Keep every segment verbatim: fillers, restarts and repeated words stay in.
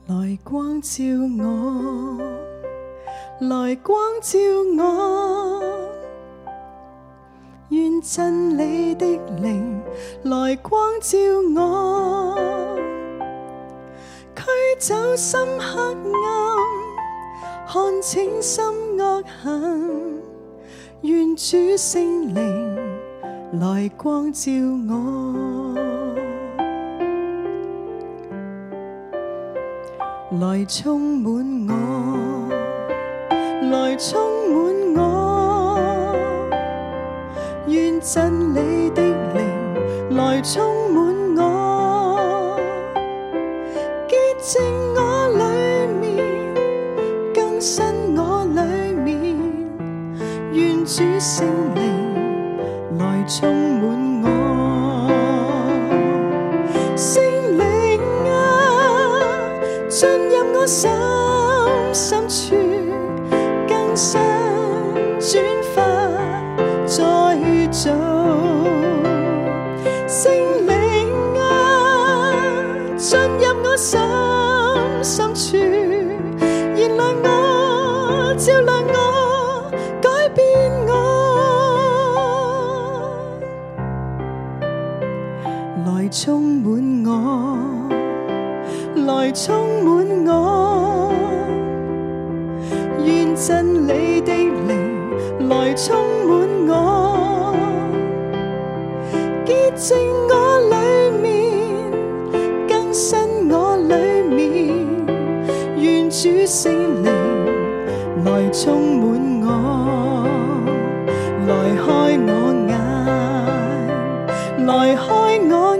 來光照我，來光照我，願真理的靈來光照我，驅走心黑暗，看清心惡行，願主聖靈來光照我，來充滿我，來充滿我，願真理的靈來充滿我，潔淨我裏面，更新我裏面，願主聖靈來充滿我，聖靈啊，進入我心深處，更新轉化再造。聖靈啊，進入我心深處，燃亮我，照亮我，改變我，來充滿我，來充滿我，願真理的靈來充滿我，潔淨我裏面，更新我裏面，願主聖靈來充滿我，來開我眼，來開我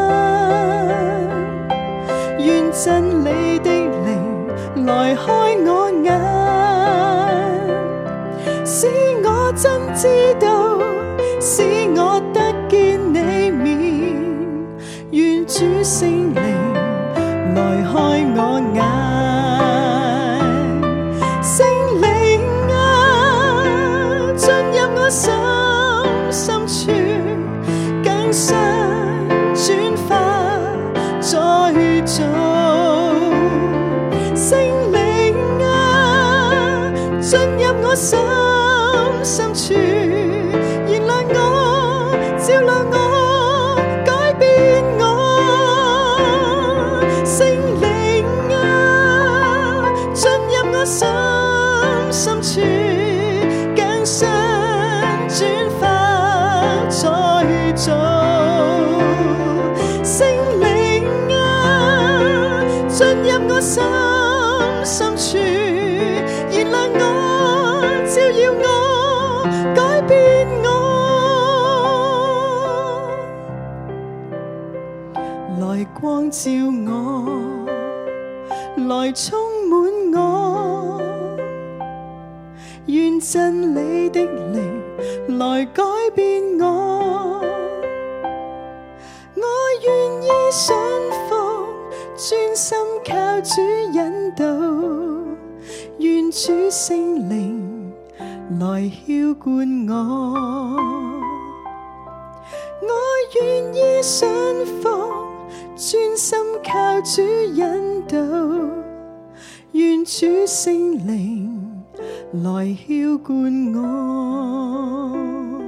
眼，願真理的靈來開我眼，使我真知道，使我得見你面，願主聖靈來開我眼，聖靈啊，進入我心深處，更新轉化再造，聖靈啊，進入我心深處，燃亮我，照亮我，改變我，聖靈啊，進入我心深處，更新轉化再造，聖靈啊，進入我心深處，燃亮我，照耀我，改變我，來光照我，來充滿我，願真理的靈來改變我，我願意信服，專心靠主引導，願主聖靈來澆灌我，我願意信服，專心靠主引導，願主聖靈來澆灌我。